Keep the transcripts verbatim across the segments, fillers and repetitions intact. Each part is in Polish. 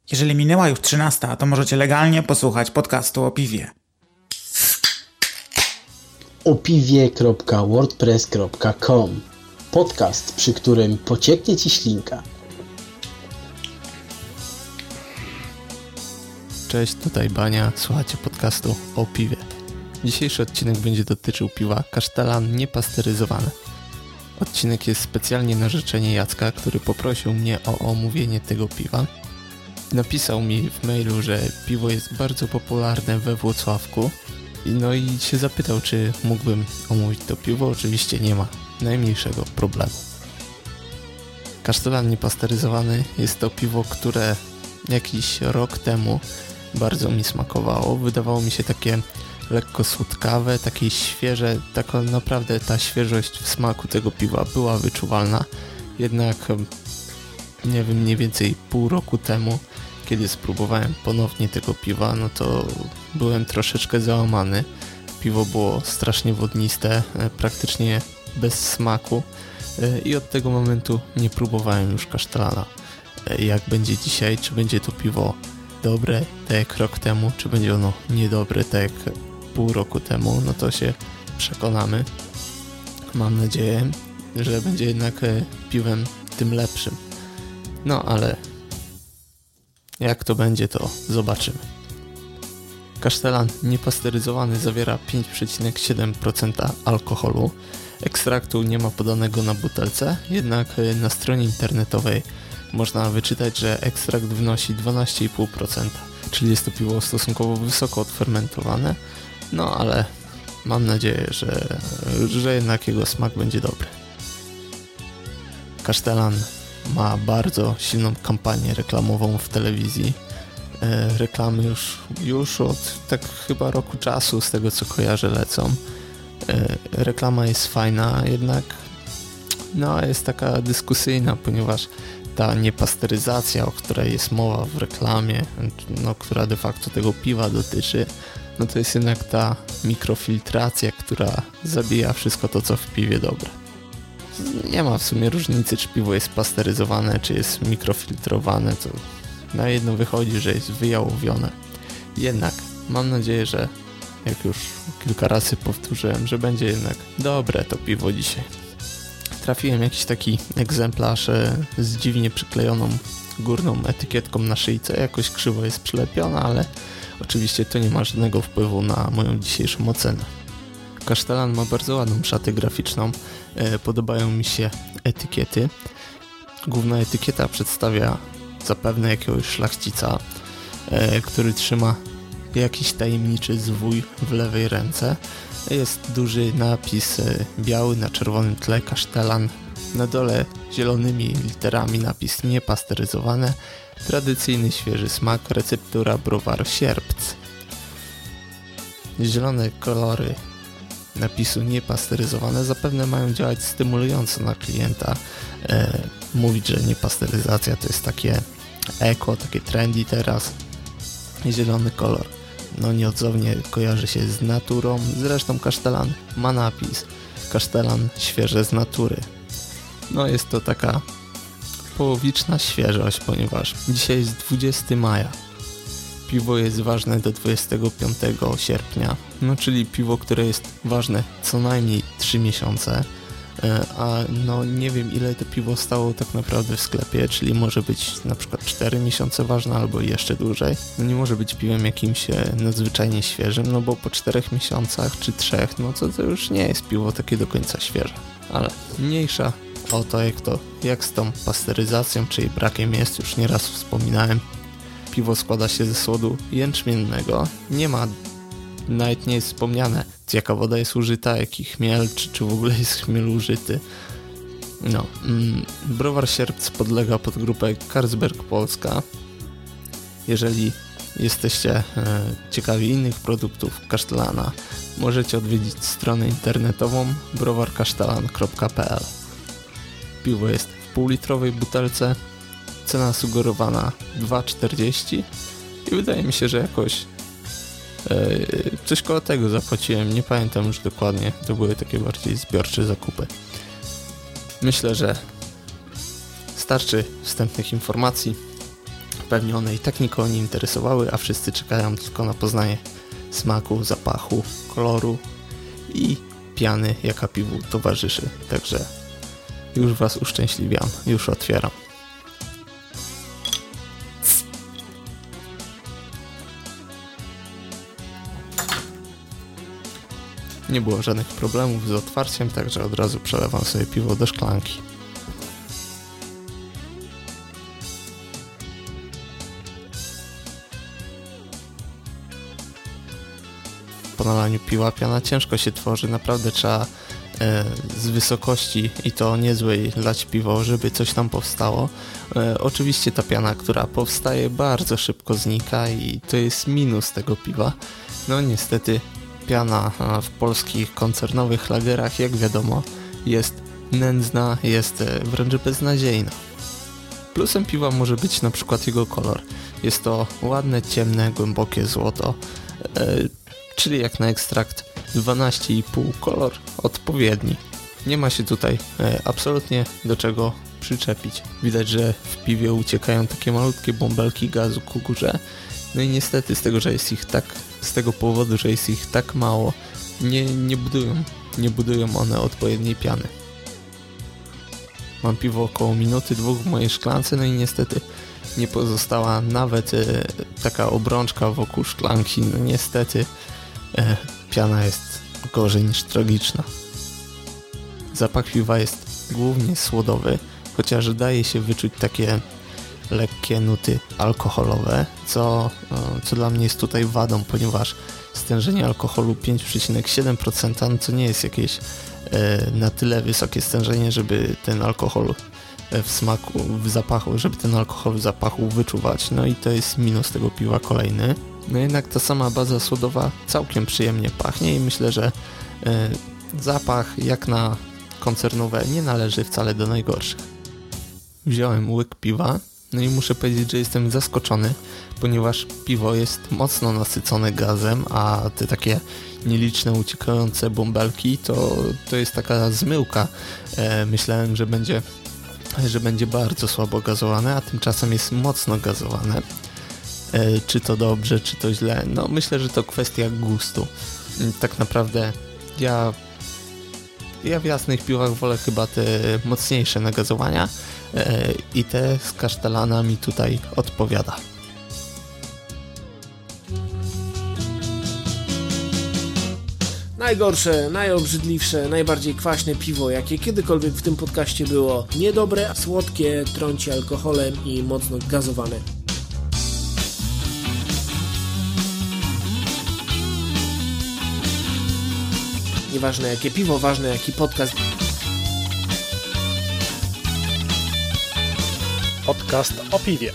Jeżeli minęła już trzynasta, to możecie legalnie posłuchać podcastu o piwie. opiwie kropka wordpress kropka com. Podcast, przy którym pocieknie Ci ślinka. Cześć, tutaj Bania, słuchacie podcastu o piwie. Dzisiejszy odcinek będzie dotyczył piwa Kasztelan niepasteryzowane. Odcinek jest specjalnie na życzenie Jacka, który poprosił mnie o omówienie tego piwa. Napisał mi w mailu, że piwo jest bardzo popularne we Włocławku. No i się zapytał, czy mógłbym omówić to piwo. Oczywiście nie ma najmniejszego problemu. Kasztelan niepasteryzowany jest to piwo, które jakiś rok temu bardzo mi smakowało. Wydawało mi się takie lekko słodkawe, takie świeże. Tak naprawdę ta świeżość w smaku tego piwa była wyczuwalna. Jednak nie wiem, mniej więcej pół roku temu, kiedy spróbowałem ponownie tego piwa, no to byłem troszeczkę załamany. Piwo było strasznie wodniste, praktycznie bez smaku i od tego momentu nie próbowałem już Kasztelana. Jak będzie dzisiaj, czy będzie to piwo dobre, tak jak rok temu, czy będzie ono niedobre, tak jak pół roku temu, no to się przekonamy. Mam nadzieję, że będzie jednak piwem tym lepszym. No ale jak to będzie, to zobaczymy. Kasztelan niepasteryzowany zawiera pięć przecinek siedem procent alkoholu. Ekstraktu nie ma podanego na butelce, jednak na stronie internetowej można wyczytać, że ekstrakt wnosi dwanaście i pół procent, czyli jest to piwo stosunkowo wysoko odfermentowane, no ale mam nadzieję, że, że jednak jego smak będzie dobry. Kasztelan ma bardzo silną kampanię reklamową w telewizji. E, reklamy już, już od tak chyba roku czasu, z tego co kojarzę, lecą. E, reklama jest fajna, jednak no, jest taka dyskusyjna, ponieważ ta niepasteryzacja, o której jest mowa w reklamie, no, która de facto tego piwa dotyczy, no to jest jednak ta mikrofiltracja, która zabija wszystko to, co w piwie dobre. Nie ma w sumie różnicy, czy piwo jest pasteryzowane, czy jest mikrofiltrowane, to na jedno wychodzi, że jest wyjałowione. Jednak mam nadzieję, że jak już kilka razy powtórzyłem, że będzie jednak dobre to piwo dzisiaj. Trafiłem jakiś taki egzemplarz z dziwnie przyklejoną górną etykietką na szyjce, jakoś krzywo jest przylepiona, ale oczywiście to nie ma żadnego wpływu na moją dzisiejszą ocenę. Kasztelan ma bardzo ładną szatę graficzną, e, podobają mi się etykiety. Główna etykieta przedstawia zapewne jakiegoś szlachcica, e, który trzyma jakiś tajemniczy zwój w lewej ręce. Jest duży napis e, biały na czerwonym tle Kasztelan. Na dole zielonymi literami napis niepasteryzowane. Tradycyjny świeży smak, receptura browar Sierpc. Zielone kolory napisu niepasteryzowane zapewne mają działać stymulująco na klienta. E, mówić, że niepasteryzacja to jest takie eko, takie trendy teraz. Zielony kolor no nieodzownie kojarzy się z naturą, zresztą Kasztelan ma napis Kasztelan świeże z natury. No jest to taka połowiczna świeżość, ponieważ dzisiaj jest dwudziestego maja. Piwo jest ważne do dwudziestego piątego sierpnia, no czyli piwo, które jest ważne co najmniej trzy miesiące, a no nie wiem, ile to piwo stało tak naprawdę w sklepie, czyli może być na przykład cztery miesiące ważne albo jeszcze dłużej. No nie może być piwem jakimś nadzwyczajnie świeżym, no bo po czterech miesiącach czy trzech, no to to już nie jest piwo takie do końca świeże. Ale mniejsza o to, jak to, jak z tą pasteryzacją, czy jej brakiem jest, już nieraz wspominałem. Piwo składa się ze słodu jęczmiennego, nie ma, nawet nie jest wspomniane, jaka woda jest użyta, jaki chmiel, czy, czy w ogóle jest chmiel użyty. No, mm, browar Sierpc podlega pod grupę Carlsberg Polska. Jeżeli jesteście e, ciekawi innych produktów Kasztelana, możecie odwiedzić stronę internetową browar kasztelan kropka p l. Piwo jest w półlitrowej butelce, cena sugerowana dwa czterdzieści i wydaje mi się, że jakoś Yy, coś koło tego zapłaciłem, nie pamiętam już dokładnie, to były takie bardziej zbiorcze zakupy. Myślę, że starczy wstępnych informacji. pewnie one i tak nikogo nie interesowały, a wszyscy czekają tylko na poznanie smaku, zapachu, koloru i piany, jaka piwu towarzyszy. Także już Was uszczęśliwiam, już otwieram. Nie było żadnych problemów z otwarciem, także od razu przelewam sobie piwo do szklanki. Po nalaniu piwa piana ciężko się tworzy, naprawdę trzeba e, z wysokości i to niezłej lać piwo, żeby coś tam powstało. E, oczywiście ta piana, która powstaje, bardzo szybko znika i to jest minus tego piwa. No niestety piana w polskich koncernowych lagerach, jak wiadomo, jest nędzna, jest wręcz beznadziejna. Plusem piwa może być na przykład jego kolor. Jest to ładne, ciemne, głębokie złoto, e, czyli jak na ekstrakt dwanaście i pół kolor odpowiedni. Nie ma się tutaj e, absolutnie do czego przyczepić. Widać, że w piwie uciekają takie malutkie bąbelki gazu ku górze. No i niestety z tego, że jest ich tak, z tego powodu, że jest ich tak mało, nie, nie budują, nie budują one odpowiedniej piany. Mam piwo około minuty, dwóch w mojej szklance, no i niestety nie pozostała nawet e, taka obrączka wokół szklanki. No niestety e, piana jest gorzej niż tragiczna. Zapach piwa jest głównie słodowy, chociaż daje się wyczuć takie lekkie nuty alkoholowe, co, co dla mnie jest tutaj wadą, ponieważ stężenie alkoholu pięć przecinek siedem procent no to nie jest jakieś e, na tyle wysokie stężenie, żeby ten alkohol w smaku, w zapachu, żeby ten alkohol w zapachu wyczuwać. No i to jest minus tego piwa kolejny. No jednak ta sama baza słodowa całkiem przyjemnie pachnie i myślę, że e, zapach jak na koncernowe nie należy wcale do najgorszych. Wziąłem łyk piwa. No i muszę powiedzieć, że jestem zaskoczony, ponieważ piwo jest mocno nasycone gazem, a te takie nieliczne uciekające bąbelki to, to jest taka zmyłka. E, myślałem, że będzie, że będzie bardzo słabo gazowane, a tymczasem jest mocno gazowane. E, czy to dobrze, czy to źle? No myślę, że to kwestia gustu. Tak naprawdę ja, ja w jasnych piwach wolę chyba te mocniejsze nagazowania, i te z kasztelana mi tutaj odpowiada. Najgorsze, najobrzydliwsze, najbardziej kwaśne piwo, jakie kiedykolwiek w tym podcaście było. Niedobre, słodkie, trąci alkoholem i mocno gazowane. Nieważne jakie piwo, ważne jaki podcast. Podcast o piwie.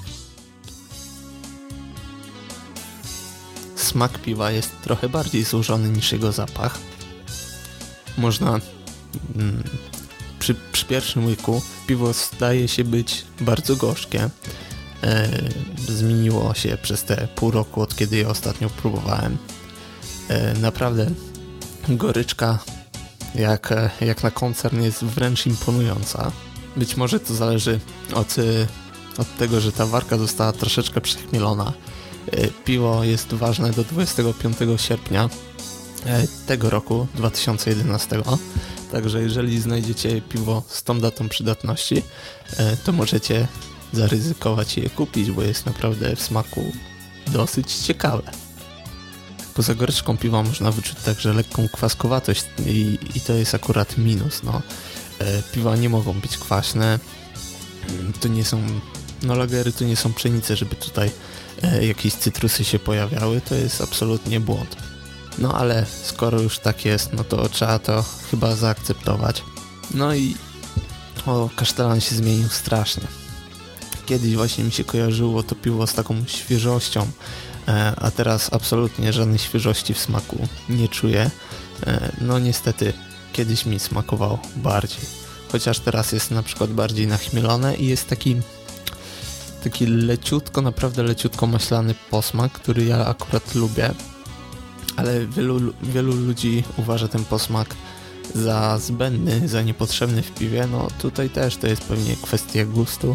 Smak piwa jest trochę bardziej złożony niż jego zapach. Można mm, przy, przy pierwszym łyku piwo zdaje się być bardzo gorzkie. E, zmieniło się przez te pół roku, od kiedy je ostatnio próbowałem. E, naprawdę goryczka jak, jak na koncern jest wręcz imponująca. Być może to zależy od, od tego, że ta warka została troszeczkę przechmielona. Piwo jest ważne do dwudziestego piątego sierpnia tego roku, dwa tysiące jedenastego. Także jeżeli znajdziecie piwo z tą datą przydatności, to możecie zaryzykować je kupić, bo jest naprawdę w smaku dosyć ciekawe. Poza goryczką piwa można wyczuć także lekką kwaskowatość i, i to jest akurat minus. No. Piwa nie mogą być kwaśne, to nie są, no lagery to nie są pszenice, żeby tutaj e, jakieś cytrusy się pojawiały, to jest absolutnie błąd. No ale skoro już tak jest, no to trzeba to chyba zaakceptować. No i o, kasztelan się zmienił strasznie. Kiedyś właśnie mi się kojarzyło to piwo z taką świeżością, e, a teraz absolutnie żadnej świeżości w smaku nie czuję. E, no niestety kiedyś mi smakował bardziej. Chociaż teraz jest na przykład bardziej nachmielone i jest taki taki leciutko, naprawdę leciutko maślany posmak, który ja akurat lubię. Ale wielu, wielu ludzi uważa ten posmak za zbędny, za niepotrzebny w piwie. No tutaj też to jest pewnie kwestia gustu.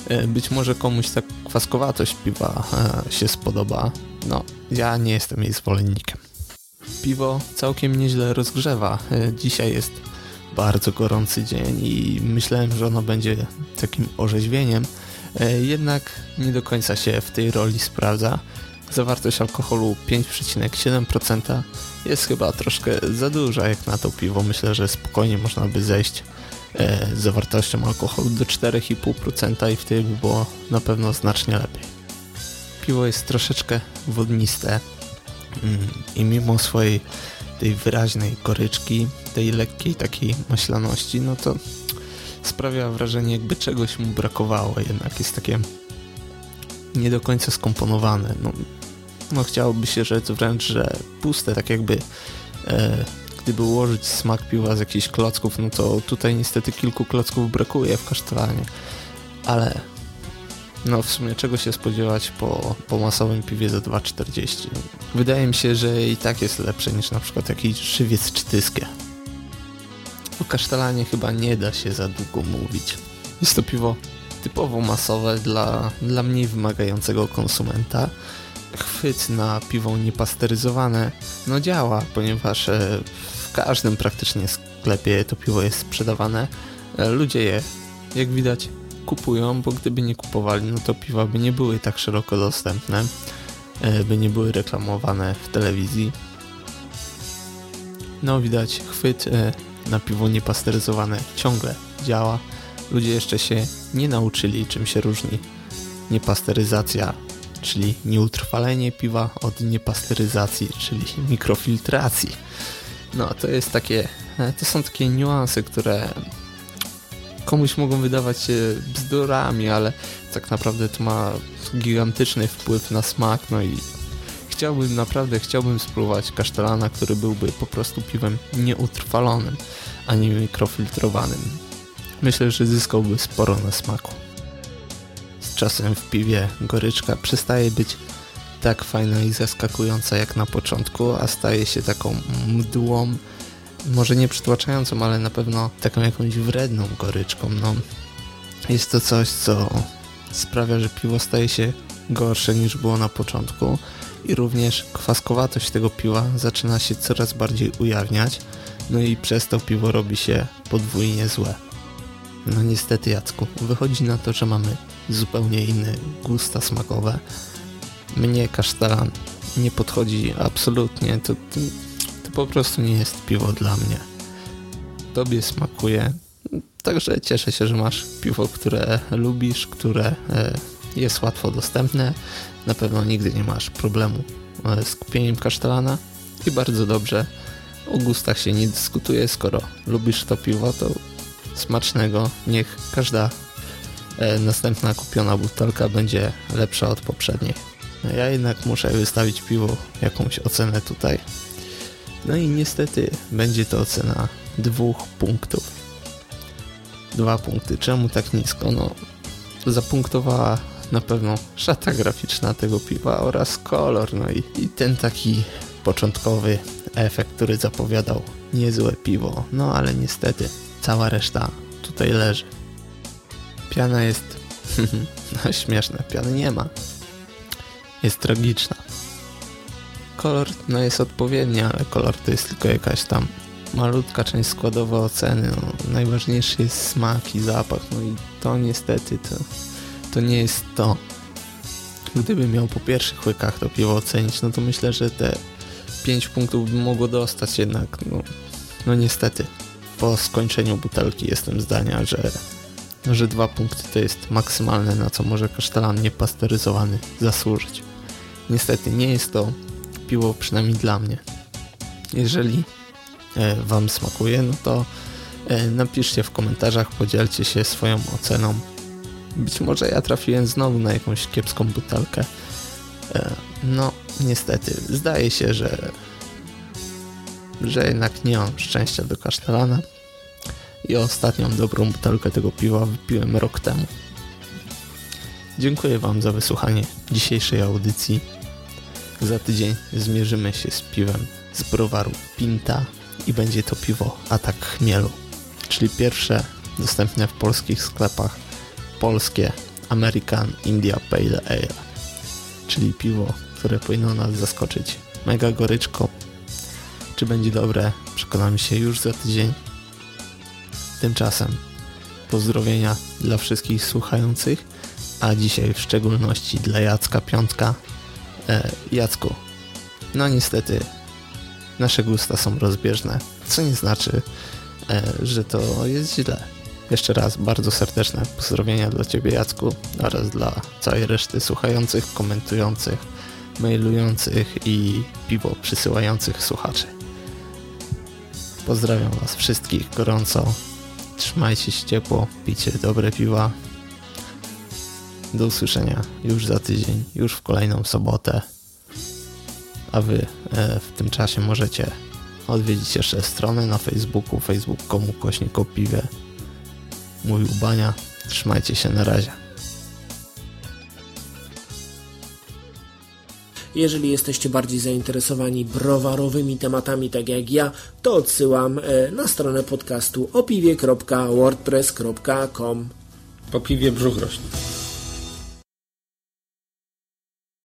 Być może komuś ta kwaskowatość piwa się spodoba. No, ja nie jestem jej zwolennikiem. Piwo całkiem nieźle rozgrzewa. Dzisiaj jest bardzo gorący dzień i myślałem, że ono będzie takim orzeźwieniem. Jednak nie do końca się w tej roli sprawdza. Zawartość alkoholu pięć przecinek siedem procent jest chyba troszkę za duża jak na to piwo. Myślę, że spokojnie można by zejść e, z zawartością alkoholu do cztery i pół procent i wtedy by było na pewno znacznie lepiej. Piwo jest troszeczkę wodniste mm, i mimo swojej tej wyraźnej goryczki, tej lekkiej takiej maślaności, no to sprawia wrażenie, jakby czegoś mu brakowało. Jednak jest takie nie do końca skomponowane. No, no chciałoby się rzec wręcz, że puste, tak jakby e, gdyby ułożyć smak piwa z jakichś klocków, no to tutaj niestety kilku klocków brakuje w kasztelanie. Ale no w sumie czego się spodziewać po, po masowym piwie za dwa czterdzieści. Wydaje mi się, że i tak jest lepsze niż na przykład jakiś żywiec czy tyskie. O kasztelanie chyba nie da się za długo mówić. Jest to piwo typowo masowe dla, dla mniej wymagającego konsumenta. Chwyt na piwo niepasteryzowane no działa, ponieważ w każdym praktycznie sklepie to piwo jest sprzedawane. Ludzie je, jak widać, kupują, bo gdyby nie kupowali, no to piwa by nie były tak szeroko dostępne, by nie były reklamowane w telewizji. No widać, chwyt na piwo niepasteryzowane ciągle działa. Ludzie jeszcze się nie nauczyli, czym się różni niepasteryzacja, czyli nieutrwalenie piwa, od niepasteryzacji, czyli mikrofiltracji. No to jest takie, to są takie niuanse, które komuś mogą wydawać się bzdurami, ale tak naprawdę to ma gigantyczny wpływ na smak, no i chciałbym, naprawdę chciałbym spróbować kasztelana, który byłby po prostu piwem nieutrwalonym, a nie mikrofiltrowanym. Myślę, że zyskałby sporo na smaku. Z czasem w piwie goryczka przestaje być tak fajna i zaskakująca jak na początku, a staje się taką mdłą, może nie przytłaczającą, ale na pewno taką jakąś wredną goryczką. No, jest to coś, co sprawia, że piwo staje się gorsze niż było na początku i również kwaskowatość tego piwa zaczyna się coraz bardziej ujawniać, no i przez to piwo robi się podwójnie złe. No niestety, Jacku, wychodzi na to, że mamy zupełnie inne gusta smakowe. Mnie kasztelan nie podchodzi absolutnie, to, to, to po prostu nie jest piwo dla mnie. Tobie smakuje, także cieszę się, że masz piwo, które lubisz, które e, jest łatwo dostępne. Na pewno nigdy nie masz problemu e, z kupieniem kasztelana i bardzo dobrze. O gustach się nie dyskutuje, skoro lubisz to piwo, to smacznego. Niech każda e, następna kupiona butelka będzie lepsza od poprzedniej. Ja jednak muszę wystawić piwu jakąś ocenę tutaj. No i niestety będzie to ocena dwóch punktów. Dwa punkty. Czemu tak nisko? No, zapunktowała na pewno szata graficzna tego piwa oraz kolor. No i, i ten taki początkowy efekt, który zapowiadał niezłe piwo. No ale niestety cała reszta tutaj leży. Piana jest no, śmieszna. Piany nie ma. Jest tragiczna. Kolor no, jest odpowiedni, ale kolor to jest tylko jakaś tam malutka część składowa oceny. No, najważniejszy jest smak i zapach. No i to niestety to, to nie jest to. Gdybym miał po pierwszych łykach to piwo ocenić, no to myślę, że te pięć punktów by mogło dostać jednak. No, no niestety. Po skończeniu butelki jestem zdania, że, że dwa punkty to jest maksymalne, na co może kasztelan niepasteryzowany zasłużyć. Niestety nie jest to piwo, przynajmniej dla mnie. Jeżeli e, Wam smakuje, no to e, napiszcie w komentarzach, podzielcie się swoją oceną. Być może ja trafiłem znowu na jakąś kiepską butelkę. E, no niestety, zdaje się, że że jednak nie mam szczęścia do kasztelana i ostatnią dobrą butelkę tego piwa wypiłem rok temu. Dziękuję Wam za wysłuchanie dzisiejszej audycji. Za tydzień zmierzymy się z piwem z browaru Pinta i będzie to piwo Atak Chmielu, czyli pierwsze dostępne w polskich sklepach polskie American India Pale Ale, czyli piwo, które powinno nas zaskoczyć mega goryczką. Czy będzie dobre, przekonamy się już za tydzień. Tymczasem pozdrowienia dla wszystkich słuchających, a dzisiaj w szczególności dla Jacka Piątka. E, Jacku, no niestety nasze gusta są rozbieżne, co nie znaczy, e, że to jest źle. Jeszcze raz bardzo serdeczne pozdrowienia dla Ciebie, Jacku, oraz dla całej reszty słuchających, komentujących, mailujących i piwo przysyłających słuchaczy. Pozdrawiam Was wszystkich gorąco. Trzymajcie się ciepło, pijcie dobre piwa. Do usłyszenia już za tydzień, już w kolejną sobotę. A Wy e, w tym czasie możecie odwiedzić jeszcze stronę na Facebooku, facebook kropka com ukośnik o piwie. Mówił Bania. Trzymajcie się, na razie. Jeżeli jesteście bardziej zainteresowani browarowymi tematami, tak jak ja, to odsyłam na stronę podcastu opiwie kropka wordpress kropka com. Po piwie brzuch rośnie.